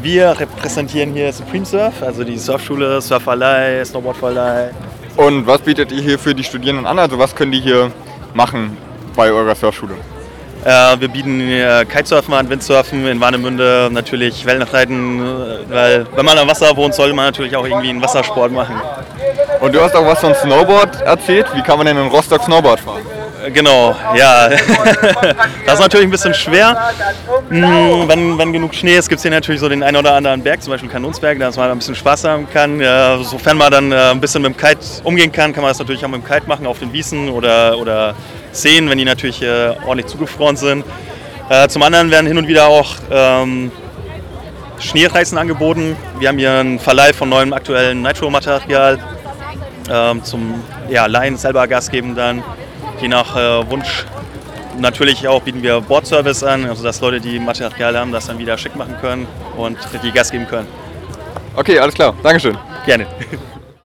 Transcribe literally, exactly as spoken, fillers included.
wir repräsentieren hier Supreme Surf, also die Surfschule, Surferlei, Snowboardverleih. Und was bietet ihr hier für die Studierenden an? Also was können die hier machen bei eurer Surfschule? Äh, wir bieten äh, Kitesurfen an, Windsurfen in Warnemünde, natürlich Wellenreiten, äh, weil wenn man am Wasser wohnt, sollte man natürlich auch irgendwie einen Wassersport machen. Und du hast auch was von Snowboard erzählt. Wie kann man denn in Rostock Snowboard fahren? Äh, genau, ja. Das ist natürlich ein bisschen schwer. Hm, wenn, wenn genug Schnee ist, gibt es hier natürlich so den einen oder anderen Berg, zum Beispiel Kanonsberg, dass man ein bisschen Spaß haben kann. Äh, sofern man dann äh, ein bisschen mit dem Kite umgehen kann, kann man das natürlich auch mit dem Kite machen auf den Wiesen oder, oder Seen, wenn die natürlich äh, ordentlich zugefroren sind. Äh, zum anderen werden hin und wieder auch ähm, Schneereisen angeboten. Wir haben hier einen Verleih von neuem aktuellen Nitro-Material ähm, zum ja, Leihen, selber Gas geben dann, je nach äh, Wunsch. Natürlich auch bieten wir Boardservice an, also dass Leute, die Material haben, das dann wieder schick machen können und die Gas geben können. Okay, alles klar. Dankeschön. Gerne.